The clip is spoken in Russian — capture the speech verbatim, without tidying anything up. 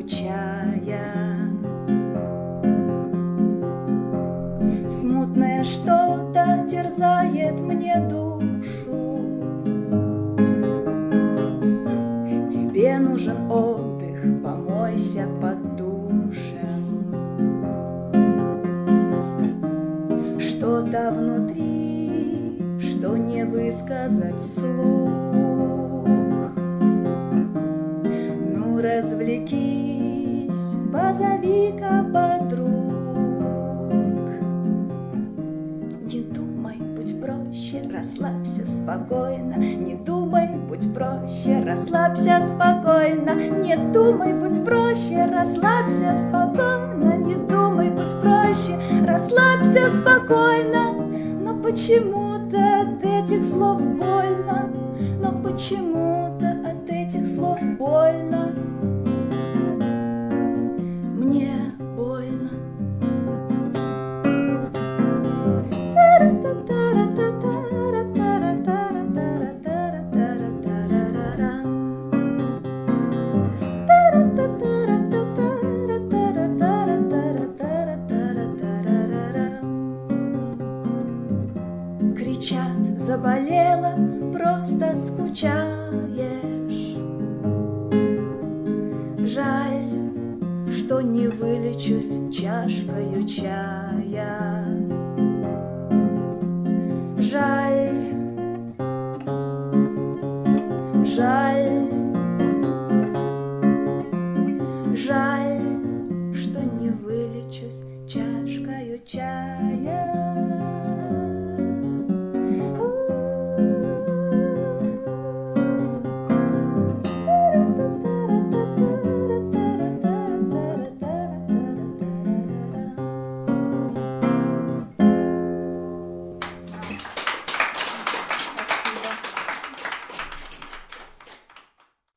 чая. Смутное что-то терзает мне душу. Тебе нужен отдых, помойся под душем. Что-то внутри, что не высказать вслух. Ну, развлекись, позови-ка подруг. Не думай, будь проще, расслабься спокойно. Не думай, будь проще, расслабься спокойно. Не думай, будь проще, расслабься спокойно. Не думай, будь проще, расслабься спокойно. Но почему-то от этих слов больно. Но почему-то от этих слов больно. Мне больно. Кричат, заболела, просто скучаешь. Жаль, что не вылечусь чашкою чая. Жаль, жаль, жаль, что не вылечусь чашкою чая.